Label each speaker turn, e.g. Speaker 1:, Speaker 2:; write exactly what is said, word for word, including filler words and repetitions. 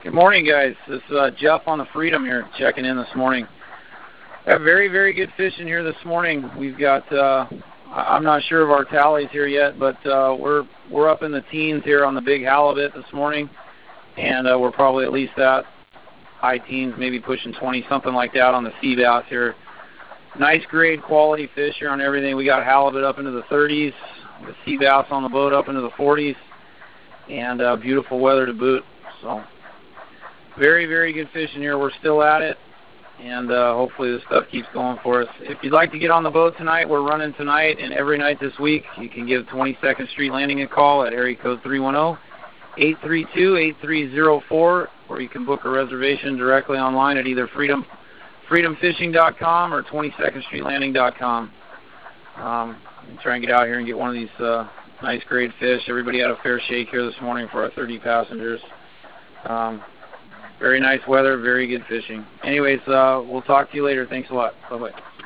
Speaker 1: Good morning, guys. This is uh, Jeff on the Freedom here, checking in this morning. Got very, very good fishing here this morning. We've got, uh, I'm not sure of our tallies here yet, but uh, we're we're up in the teens here on the big halibut this morning, and uh, we're probably at least at high teens, maybe pushing twenty, something like that on the sea bass here. Nice grade quality fish here on everything. We got halibut up into the thirties, the sea bass on the boat up into the forties, and uh, beautiful weather to boot. So very, very good fishing here. We're still at it, and uh, hopefully this stuff keeps going for us. If you'd like to get on the boat tonight, we're running tonight and every night this week. You can give twenty-second Street Landing a call at area code three one zero, eight three two, eight three zero four, or you can book a reservation directly online at either freedom freedom fishing dot com or twenty-second street landing dot com. Um, try and get out here and get one of these uh, nice grade fish. Everybody had a fair shake here this morning for our thirty passengers. Um, Very nice weather, very good fishing. Anyways, uh, we'll talk to you later. Thanks a lot. Bye-bye.